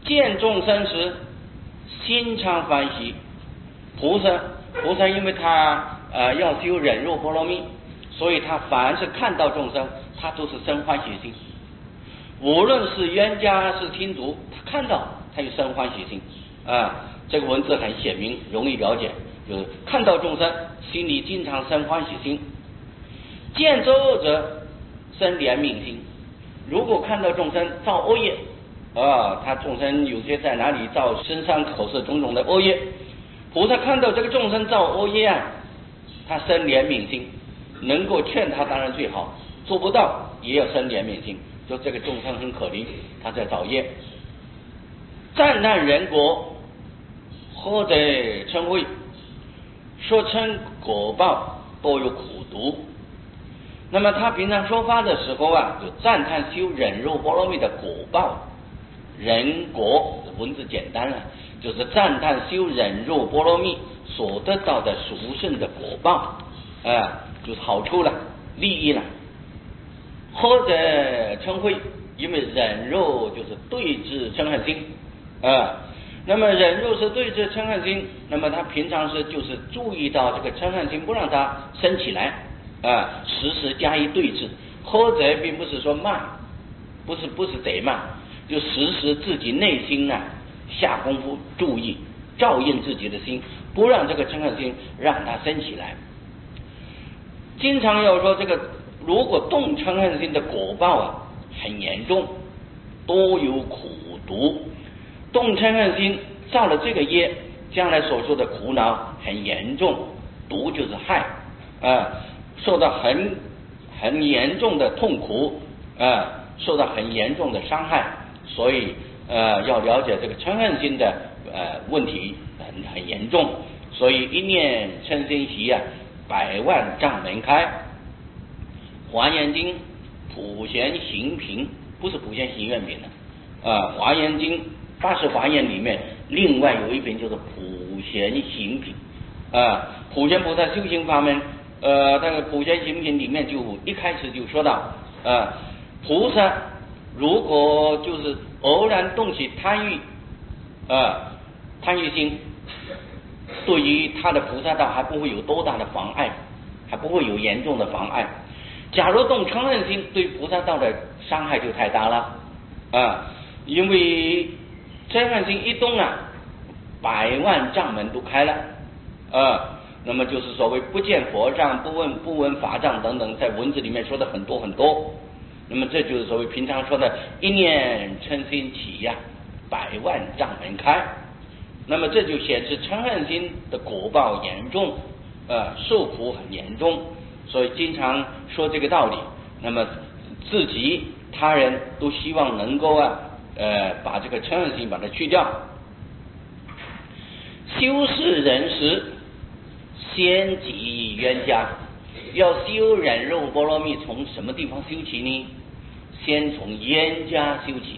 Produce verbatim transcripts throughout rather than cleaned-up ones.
见众生时心常欢喜。菩萨菩萨因为他呃要修忍辱波罗蜜，所以他凡是看到众生，他都是生欢喜心。无论是冤家是亲族，他看到他有生欢喜心啊。这个文字很显明，容易了解，就是看到众生，心里经常生欢喜心。见作恶者生怜悯心。如果看到众生造恶业啊，他众生有些在哪里造身上口舌种种的恶业，菩萨看到这个众生造恶业啊，他生怜悯心，能够劝他当然最好，做不到也要生怜悯心，说这个众生很可怜，他在造业。赞叹人国，或者称谓，说称果报多有苦毒。那么他平常说法的时候啊，就赞叹修忍辱波罗蜜的果报。人果文字简单了，就是赞叹修忍辱波罗蜜所得到的殊胜的果报啊、呃，就是好处了，利益了。或者称谓，因为忍辱就是对治嗔恨心啊、呃，那么忍辱是对治嗔恨心，那么他平常是就是注意到这个嗔恨心不让它升起来啊、呃，时时加以对治。或者并不是说骂，不是不是得骂，就时时自己内心啊下功夫注意照应自己的心，不让这个嗔恨心让它升起来。经常要说这个，如果动嗔恨心的果报啊很严重，多有苦毒。动嗔恨心造了这个业，将来所受的苦恼很严重，毒就是害啊、呃，受到很很严重的痛苦啊、呃，受到很严重的伤害。所以呃要了解这个嗔恨心的呃问题很很严重，所以一念嗔心习啊，百万障门开。华严经普贤行品，不是普贤行愿品的啊、呃，华严经八十华严里面另外有一品就是普贤行品啊、呃，普贤菩萨修行法门，呃，那个普贤行品里面就一开始就说到啊、呃，菩萨如果就是偶然动起贪欲啊、呃，贪欲心，对于他的菩萨道还不会有多大的妨碍，还不会有严重的妨碍。假如动嗔恨心，对菩萨道的伤害就太大了啊、呃，因为嗔恨心一动啊，百万障门都开了啊、呃，那么就是所谓不见佛障、不闻不闻法障等等，在文字里面说的很多很多。那么这就是所谓平常说的一念嗔心起呀、啊，百万障门开。那么这就显示嗔恨心的果报严重，呃，受苦很严重。所以经常说这个道理，那么自己他人都希望能够啊，呃，把这个嗔恨心把它去掉。修饰人时，先己冤家。要修忍辱波罗蜜，从什么地方修起呢？先从冤家修起。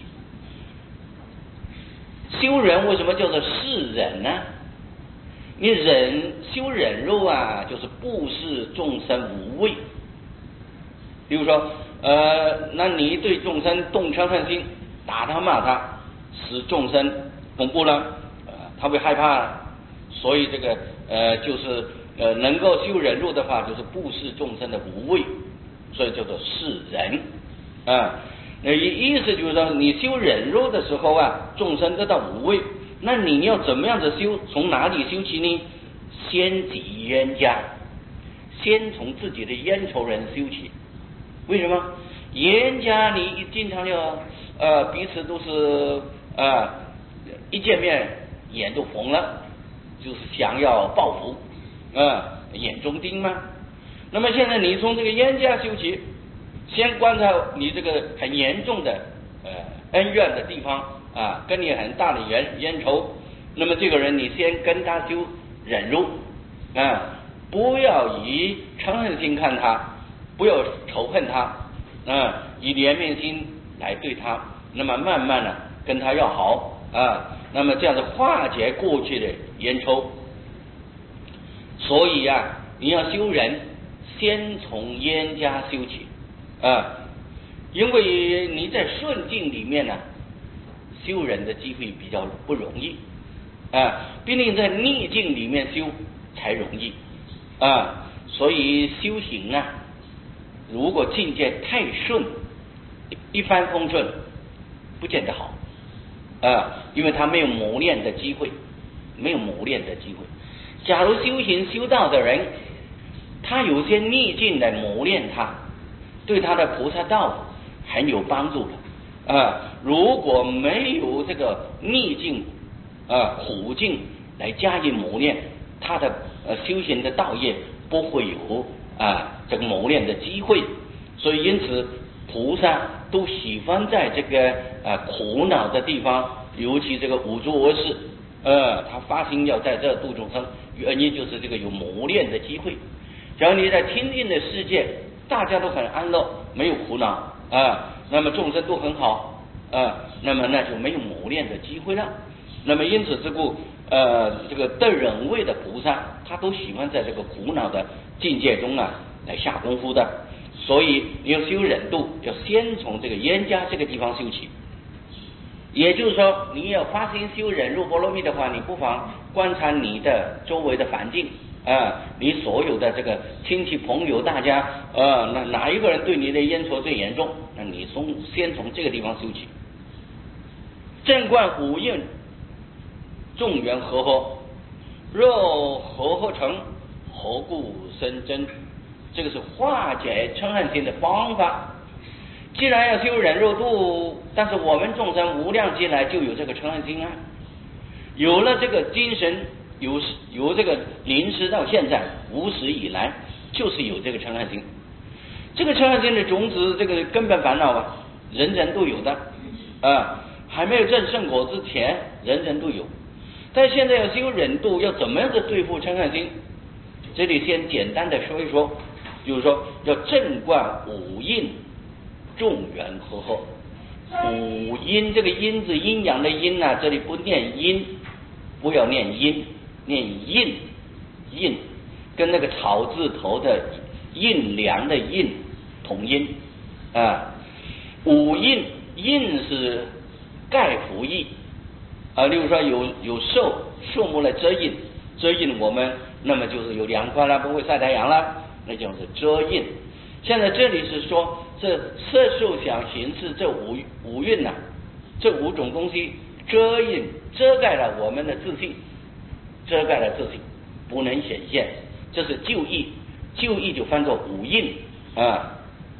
修忍为什么叫做示忍呢？你忍修忍辱啊，就是布施众生无畏。比如说，呃，那你对众生动嗔恨心，打他骂他，使众生恐怖了，呃，他会害怕，所以这个呃，就是呃，能够修忍辱的话，就是布施众生的无畏，所以叫做示忍啊。那意思就是说，你修忍辱的时候啊，众生得到无畏。那你要怎么样子修？从哪里修起呢？先己冤家，先从自己的冤仇人修起。为什么？冤家你经常要呃彼此都是呃一见面眼都红了，就是想要报复，呃眼中钉嘛。那么现在你从这个冤家修起，先观察你这个很严重的呃恩怨的地方。啊，跟你很大的冤冤仇，那么这个人你先跟他修忍辱啊，不要以嗔恨心看他，不要仇恨他啊，以怜悯心来对他，那么慢慢的跟他要好啊，那么这样子化解过去的冤仇。所以啊，你要修忍，先从冤家修起啊，因为你在顺境里面呢、啊。 修人的机会比较不容易啊，必定在逆境里面修才容易啊。所以修行啊，如果境界太顺，一帆风顺，不见得好啊，因为他没有磨练的机会，没有磨练的机会。假如修行修道的人，他有些逆境来磨练他，对他的菩萨道很有帮助的啊。如果没有这个逆境啊苦境来加以磨练，他的呃修行的道业不会有啊这个磨练的机会。所以因此菩萨都喜欢在这个啊苦恼的地方，尤其这个五浊恶世，呃，他发心要在这度众生，原因就是这个有磨练的机会。假如你在清净的世界，大家都很安乐，没有苦恼啊，那么众生都很好啊，那么那就没有磨练的机会了。那么因此之故，呃，这个得忍位的菩萨，他都喜欢在这个苦恼的境界中啊来下功夫的。所以你要修忍度，要先从这个冤家这个地方修起。也就是说，你要发心修忍辱波罗蜜的话，你不妨观察你的周围的环境啊，你所有的这个亲戚朋友，大家呃，那哪一个人对你的冤仇最严重？那你从先从这个地方修起。正观五蕴众缘和合，若和合成，何故生真？这个是化解嗔恨心的方法。既然要修忍辱度，但是我们众生无量劫来就有这个嗔恨心啊，有了这个精神，有有这个临时到现在无始以来，就是有这个嗔恨心。这个嗔恨心的种子，这个根本烦恼啊，人人都有的啊，还没有证圣果之前，人人都有。但现在要修忍度，要怎么样的对付嗔恨心？这里先简单的说一说，就是说要正观五蕴众缘和合。五阴，这个阴字阴阳的阴啊，这里不念阴，不要念阴，念印，印跟那个草字头的印良的印同音啊。五印，印是盖覆义啊，例如说有有树树木来遮印，遮印我们，那么就是有凉快啦，不会晒太阳啦，那就是遮印。现在这里是说，这色受想行识这五五蕴呐、啊，这五种东西遮印遮盖了我们的自信，遮盖了自信，不能显现，这是旧义，旧义就翻作五蕴啊。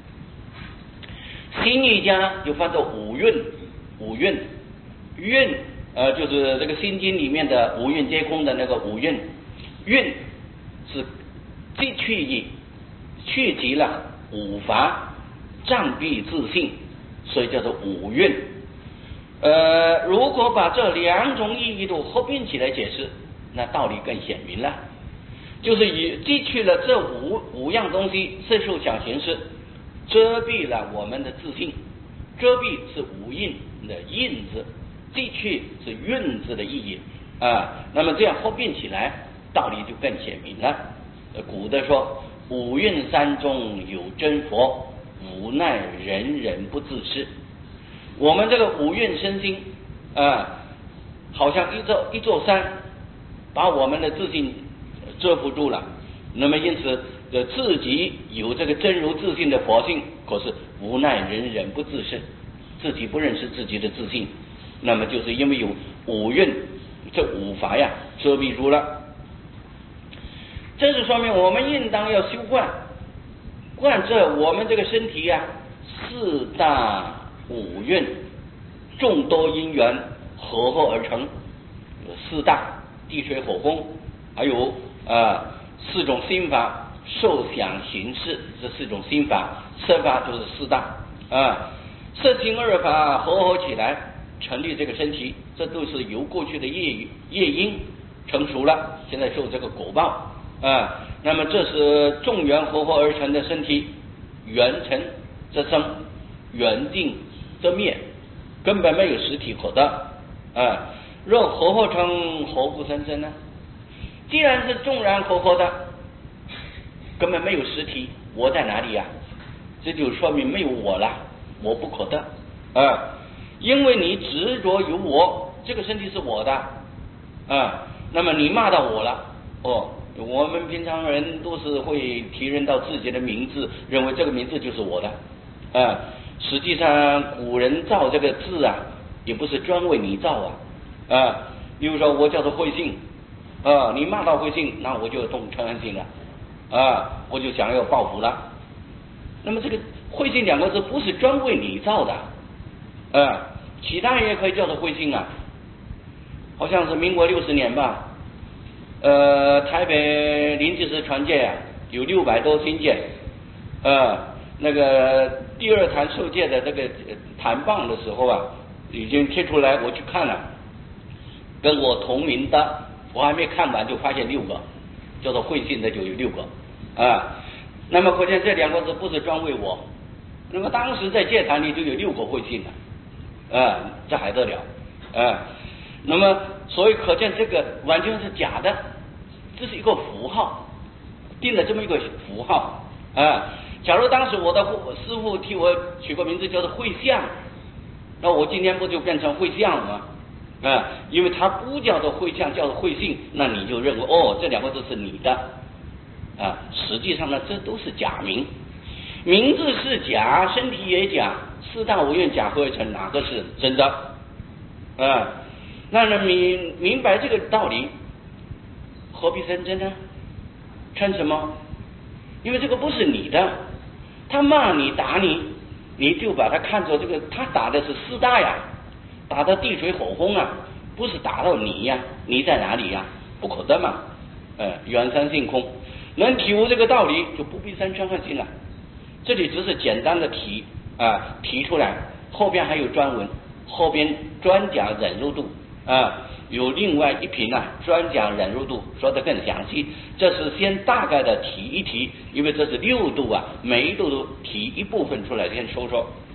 新义家就翻作五蕴，五蕴蕴呃就是这个心经里面的五蕴皆空的那个五蕴，蕴是即去义，去极了五法障蔽自性，所以叫做五蕴。呃，如果把这两种意义都合并起来解释，那道理更显明了。就是以记去了这五五样东西，色受想行识，遮蔽了我们的自性。遮蔽是五蕴的印字，记去是蕴字的意义啊。那么这样合并起来，道理就更显明了。呃，古的说，五蕴山中有真佛，无奈人人不自知。我们这个五蕴身心啊，好像一座一座山，把我们的自信遮覆住了。那么因此自己有这个真如自信的佛性，可是无奈人人不自识，自己不认识自己的自信，那么就是因为有五蕴这五法呀遮蔽住了。这是说明我们应当要修观，观这我们这个身体呀、啊，四大五蕴众多因缘合合而成，四大地水火风，还有啊四种心法，受想行识这四种心法，色法就是四大啊，色心二法合合起来成立这个身体，这都是由过去的业业因成熟了，现在受这个果报啊。那么这是众缘合合而成的身体，缘成则生，缘尽则灭，根本没有实体可得啊。若合合成，何不生生呢？既然是众缘合合的，根本没有实体，我在哪里呀、啊？这就说明没有我了，我不可得啊。 因为你执着于我，这个身体是我的啊，那么你骂到我了哦。我们平常人都是会提认到自己的名字，认为这个名字就是我的啊。实际上古人造这个字啊，也不是专为你造啊啊。比如说我叫做慧信啊，你骂到慧信，那我就动嗔恨心了啊，我就想要报复了。那么这个慧信两个字不是专为你造的啊，其他人也可以叫做慧信啊。好像是民国六十年吧。呃，台北灵济寺传戒啊，有六百多新戒，呃，那个第二坛受戒的这个坛棒的时候啊，已经贴出来，我去看了，跟我同名的，我还没看完就发现六个，叫做慧信的就有六个啊。那么可见这两个字不是专为我，那么当时在戒坛里就有六个慧信了，啊，这还得了啊？那么所以可见这个完全是假的。这是一个符号，定了这么一个符号啊。假如当时我的师父替我取个名字叫做慧相，那我今天不就变成慧相了吗？啊，因为它不叫做慧相，叫做慧信，那你就认为哦，这两个字是你的啊。实际上呢，这都是假名，名字是假，身体也假，四大五蕴假合成，哪个是真的啊？那人明明白这个道理，何必生嗔呢？嗔什么？因为这个不是你的，他骂你打你，你就把他看作这个，他打的是四大呀，打到地水火风啊，不是打到你呀，你在哪里呀？不可得嘛，呃，远山性空，能体悟这个道理，就不必生嗔恨心了。这里只是简单的提啊提出来，后边还有专文，后边专讲忍辱度啊。有另外一品啊，专讲忍辱度，说得更详细。这是先大概的提一提，因为这是六度啊，每一度都提一部分出来，先说说。